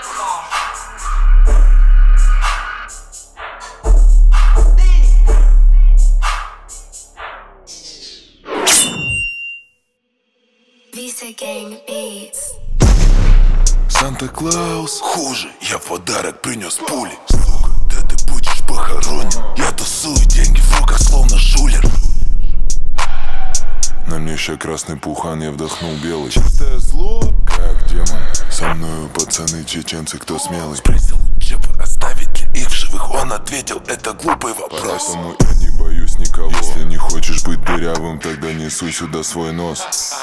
Санта-Клаус хуже, я в подарок принес пули. Сука, да ты будешь похоронен. Я тусую, деньги в руках, словно шулер. На мне еще красный пухан, я вдохнул белый. Чистое зло, как демон. Со мною пацаны чеченцы, кто смелый. Спросил у Джепа, оставить ли их в живых. Он ответил, это глупый вопрос. Поэтому я не боюсь никого. Если не хочешь быть дырявым, тогда не суй сюда свой нос.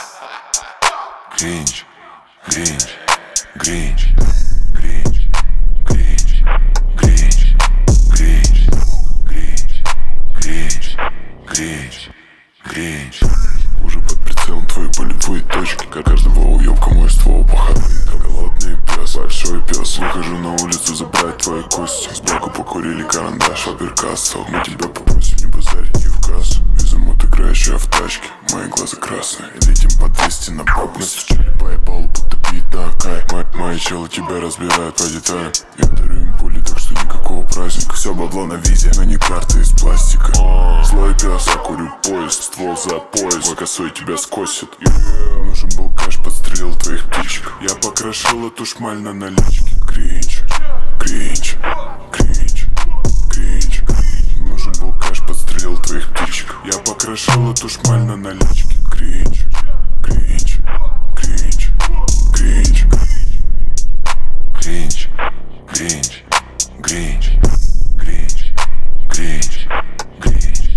Гринч, Гринч, Гринч, Гринч, Гринч, Гринч, Гринч, Гринч, Гринч, Гринч. Уже под прицелом твои болевые точки. Как каждого уёбка мой ствол походный. Как голодный пес, большой пес. Выхожу на улицу забрать твои кости. Сбоку покурили карандаш, апперкассу. Мы тебя попросим не базарить и в кассу. Безумут играющая в тачке, мои глаза красные. Летим по 200 на бабу. Стучали по ебалу, будто бита Акай. Мои челы тебя разбирают по деталям. Я дарю им пули, так что никакого праздника. Все бабло на визе, но не карты из пластика. Злой пес, я курю поезд, ствол за пояс. Мой косой тебя скосит. Нужен был кэш, подстрелил твоих птичек. Я покрошил эту шмаль на наличке. Кринч, кринч, кринч, кринч. Нужен был кэш, подстрелил твоих птичек. Я покрошил эту шмаль на наличке. Кринч, кринч, кринч, кринч. Кринч, кринч, кринч, кринч, кринч, кринч,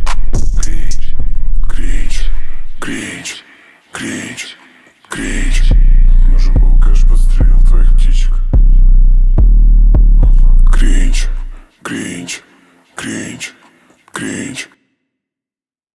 кринч, кринч, кринч, кринч, кринч. Нужен был кэш, подстрелил твоих птичек. Кринч, кринч, кринч, кринч.